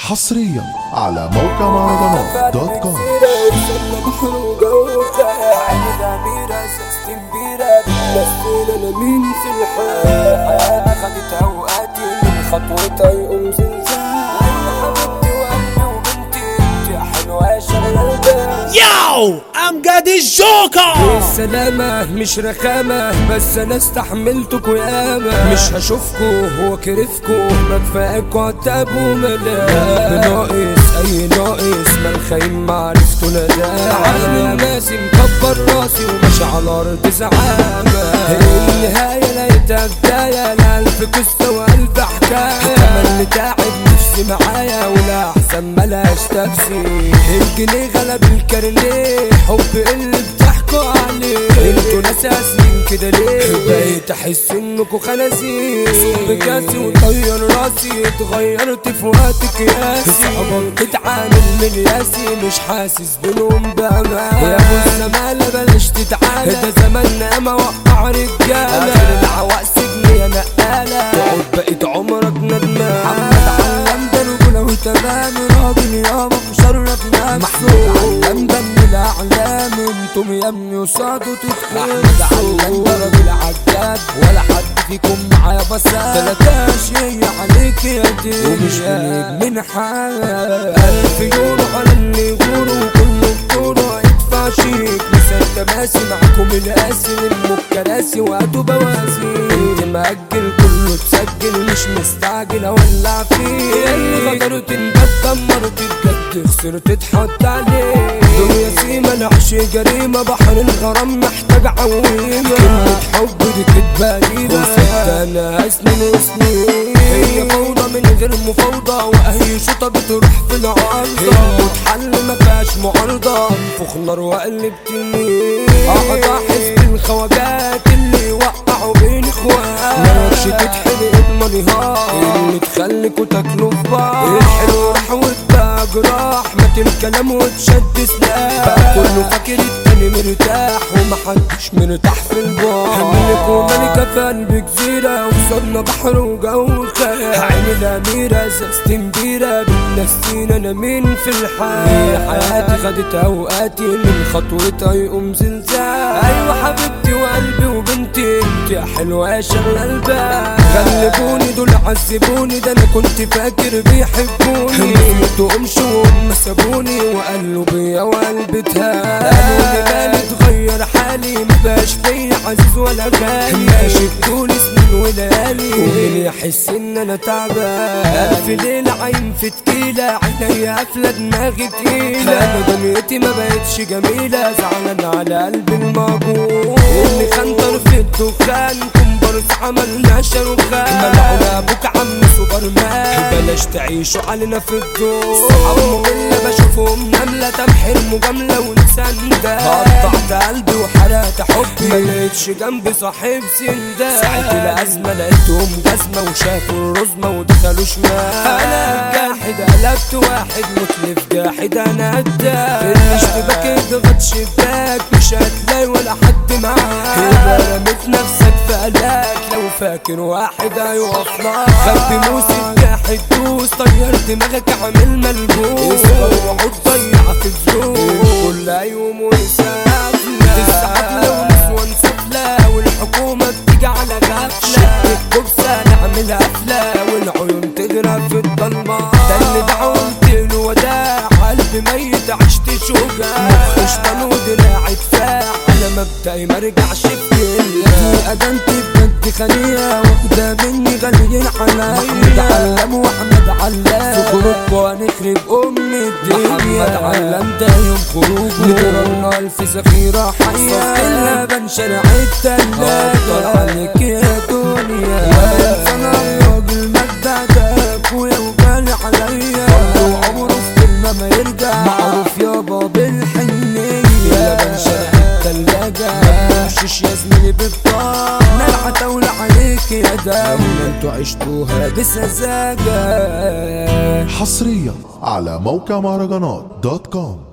حصريا على موقع مهرجانات دوت كوم. مين في الحياة حياتي خدت اوقاتي من خطوتها يقوم زلزال. حبيبتي وقلبي وبنتي انت يا حلوة يا شغلة البال. ياو امجد الجوكر. السلامة مش رخامة بس انا استحملتكوا ياما. مش هشوفكوا وكرفكوا ما كفاياكوا عتاب وملام. ناقص اي ناقص ما الخاين معرفته نداه. عالم الناس مكبر راسي وماشي على ارض زعامة. النهاية لقيتها بداية لألف قصة وألف حكاية. تملي تعب نفسي معايا ولا أحسن ملاش تفسير. الجنيه غلب الكارنيه حب اللي بتحكوا عليه. انتوا ناس قاسيين كده ليه؟ بقيت احس انكوا خنازير. صب كاسي وطير راسي اتغيرت في وقت قياسي. صحبك تتعامل من ياسي مش حاسس بينهم بأمان. يا ابو الزمالة بلاش تتعالى ده زماننا ما وقع رجالة. اخر العواق سجن يا نقالة تقعد بقيت عمرك ندمان. محمد علم ده رجولة وتمام راجل يابا مشرف نفسه. محمود علم ده من الأعلام انتم يا ابني وصادوا تتخلصوا. محمد علم ده راجل عجاب ولا حد فيكم معايا بسات. تلاتاش هي عليك يا دي ومش من حال. 1000 يورو على اللي يغوروا وكله بطوله هيدفع شيك. مسات ماسي معاكم القاسي من الكراسي وقتوا بوازيك. مأجل كله تسجل مش مستعجل اولع فيه. اللي غدرت انجد دمرت الجد خسرت تحط عليه. دنيا سيما نعش جريمة بحر الغرام محتاج عويمة. كلمة حب دي كدبة قديمة وست انا سنين وسنين. هي فوضى من غير مفاوضة واي شوطة بتروح في العارضة. المتحل مفيهاش معارضة انفخ نار واقلب تنين. اقعد احس بالخواجات اللي وقعوا بين اخوات. مالكش تتحرق المنهار اللي تخليكوا تاكلوا في بعض. الحلو راح واتبقى جراح مات الكلام واتشد سلاح. بقى كله فاكر التاني مرتاح ومحدش مرتاح في البعد. ملك وملكة في قلب جزيرة وصلنا بحر وجو خيال. عيني الأميرة زازت كبيرة بالنسين انا مين في الحياة. حياتي خدت اوقاتي من خطوتها يقوم زلزال. ايوه حبيبتي وقلبي وبنتي انت يا حلوة يا شغلة البال. غلبوني دول عذبوني ده انا كنت فاكر بيحبوني. انتوا امشوا وهم سابوني وقالوا بيا وقلبي اتهان. قالوا لي مالي اتغير حالي مبقاش فيا عزيز ولا غالي. ماشي بطول سنين وليالي ومين يحس ان انا تعبان. 1000 ليلة عين في تكيلة عينيا قافلة دماغي تقيلة. انا دنيتي ما بقتش جميلة زعلان على قلبي الموجوع. اللي خنطر في الدخان كومبارس عملنا شاروخان. ملعون ابوك عم سوبرمان بلاش تعيشوا علينا في الدور. صحاب اللي بشوفهم نملة تمحر مجاملة ونسندة. قطعت قلبي وحرقت حبي ملقتش جنبي صاحب سندة. ساعة الأزمة لقيتهم جزمة وشافوا الرزمة ودخلوا شمال. أنا جاحد قلبت واحد متلف جاحد أنا قدام. في الاشتباك اضغط شباك مش هتلاقي ولا حد معاك. يبقى رميت نفسك في قلاك لو فاكر واحد هيوقف معاك. خبي موسى جاحد دوس طير دماغك عامل ملبوس. وعود ضيع في الزوج كل يوم ويسافلة. تسعفلة ونسوان سفلة والحكومة بتيجي على غفلة. شد الكبسة نعمل قفلة والعيون تغرق في الضلمة. ده اللي دعوت له وداع قلبي ميت عشت شجاع. مخ شطان ودراعي دفاع انا مبدئي مرجعش بكلمة. ادنتي بجد خلية واخدة مني غاليين عليا. محمد علم واحمد علام في خروجكوا هنخرب ام الدنيا. محمد علم ده يوم خروجه نضربنا 1000 ذخيرة حية. اللبن شارع التلاجة عليك يا دنيا. ولا انا الراجل مجدع ده اخويا وغالي عليا. برضه عمره في كلمة ما يرجع معروف يابا بالحنية. لبن شارع التلاجة مبمشيش يا زميلي ببطال. ملعة تولى عليك يا دولة انتوا عشتوها بسذاجة. حصريا على موقع مهرجانات دوت كوم.